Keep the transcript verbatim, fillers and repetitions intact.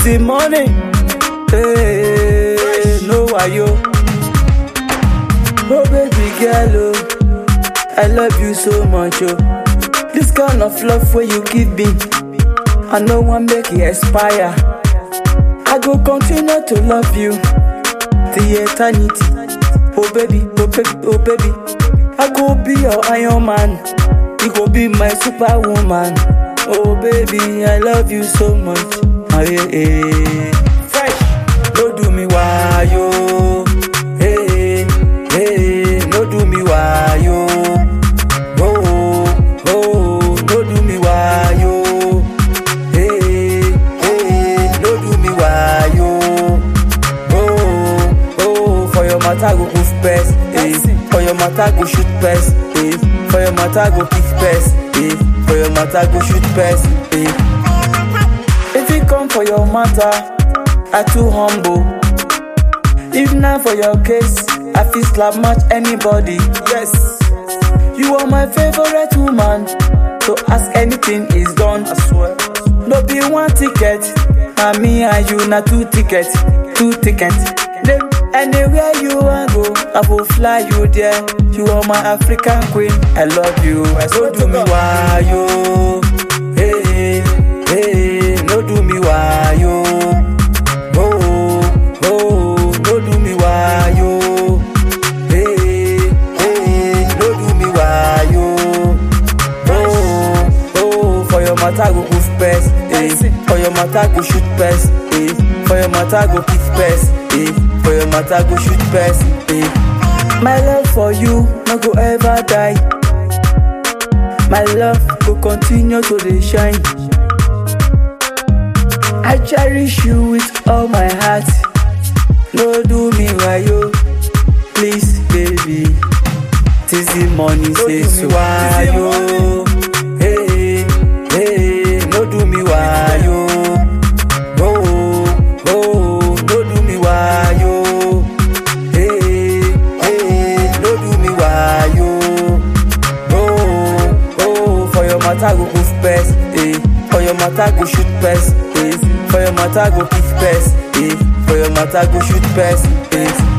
the morning. Hey, no wayo. Oh baby girl, oh, I love you so much, oh. This kind of love where you give me, I no one make it expire. I go continue to love you till eternity. Oh baby, oh baby, oh baby, I go be your Iron Man. You go be my superwoman. Oh baby, I love you so much. Ah, yeah, yeah. Fresh, no do me why yo. Hey, hey, no do me why yo. Oh, oh, no do me why yo. Hey, hey, no do me why yo. Oh, oh, for your matter go goof best. Hey, for your matter go shoot best. Hey, for your matter go kick best. Hey, for your matter go shoot best. Hey. If you come for your matter, I too humble. If not for your case, I feel slap match anybody. Yes, you are my favorite woman. So ask anything is done. I swear. No be one ticket, and me and you na two tickets, two tickets. Then anywhere you want go, I will fly you there. You are my African queen. I love you. I so do me why yo. Hey, hey, no do me why yo. Oh, oh, no do me why yo. Hey, hey, no do me why yo. Oh, oh, for your matter go goof best. Hey, for your matter go shoot best. Hey, for your matter go kick best. Hey, for your matter go shoot best. Hey. My love for you no go ever die. My love go continue to dey shine. I cherish you with all my heart. No do me wayo, please baby. Tis the money say so wayo. Hey, hey, no do me wayo. Oh, oh, no do me wayo. Hey, hey, no do me wayo. Oh, oh, for your matter go goof best. Hey, for your matter go shoot best. Hey, for your matter go kick best. Hey, for your matter go shoot best. Hey.